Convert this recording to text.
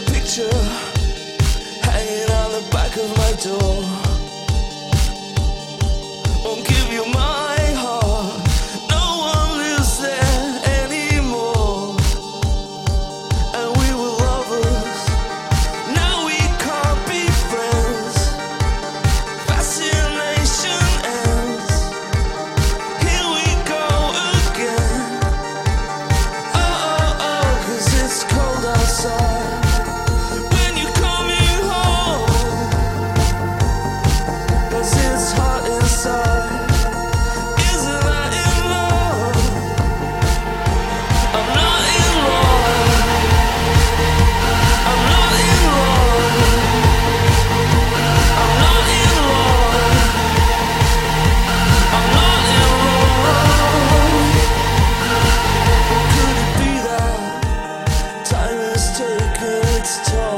picture hanging on the back of my door. Won't give you my heart, no one lives there anymore. And we were lovers, now we can't be friends. Fascination ends, here we go again. Oh, oh, oh, 'cause it's cold outside. When you're coming home, 'cause it's hot inside. Isn't that in love? I'm not in love. I'm not in love. I'm not in love. I'm not in love. Could it be that time has taken its toll?